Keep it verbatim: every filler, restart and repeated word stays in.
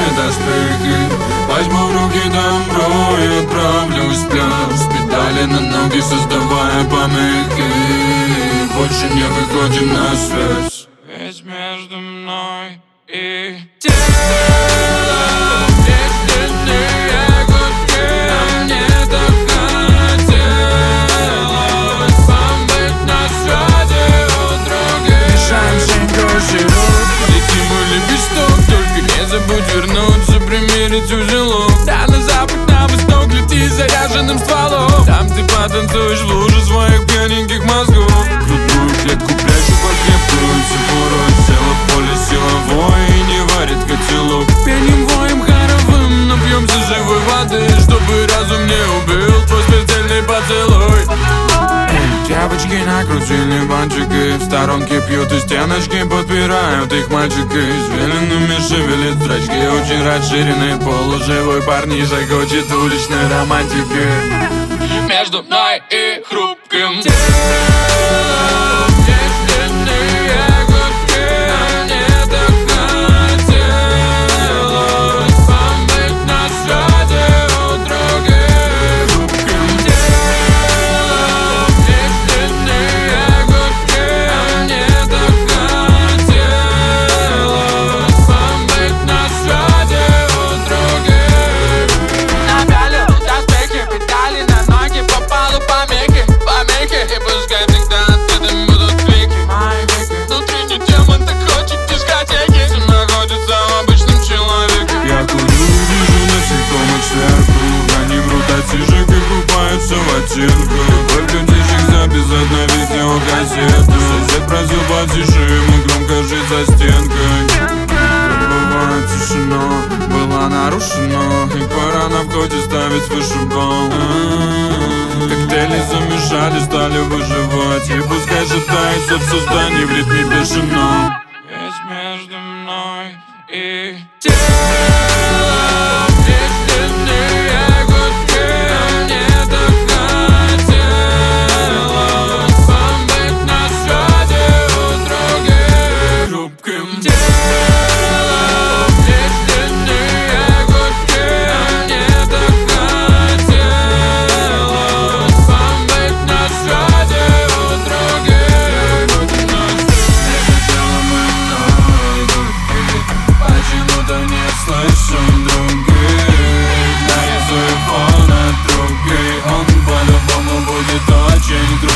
доспехи. Возьму в руки добро и отправлюсь в пляж. Педали на ноги, создавая помехи. Больше не выходим на связь. Ведь между мной и телом есть длинные гудки. А мне так хотелось побыть на связи у других. Мешаем Женьку живут. Летим в лепесток, только не забудь вернуться, примерить узелок. Да на запад, на восток лети заряженным стволом. Там ты потанцуешь в луже своих пьяненьких мозгов. Грудную клетку прячу под крепкую цепуру. Тело поле силовое и не варит котелок. Пеним, воем хоровым, напьемся живой воды, чтобы разум не убил твой смертельный поцелуй. Девочки накрутили бантики, в сторонке пьют и стеночки подпирают их мальчики. Извилинами шевелит зрачки, очень расширенный полуживой парнишка хочет уличной романтики. Между мной и хрупким телом есть длинные гудки. А мне так хотелось побыть на связи у других. Хрупким телом есть длинные гудки. А мне так хотелось побыть на связи у других. Напялил доспехи, педали на ноги, по полу помехи, помехи. И пускай всегда открытым будут клики. Мои веки, внутренний демон так хочет дискотеки. Все находится в обычном человеке. Я курю, вижу насекомых сверху. Они врут от сижек и купаются в оттенках. Выключишь записать на видеокассету. Сосед просил потише, ему громко жить за стенкой. Как бывает, тишина была нарушена, и пора на входе ставить выше бал. Коктейли замешали, стали выживать. И пускай шатается все здание в ритме бешеном. Ведь между мной и телом есть длинные гудки. А мне так хотелось побыть на связи у других. Хрупким телом есть длинные гудки. А мне так хотелось побыть на связи у других. Между телом и мной гудки. Почему-то не слышу других. Нарисую фон от других. Он по-любому будет очень крутой.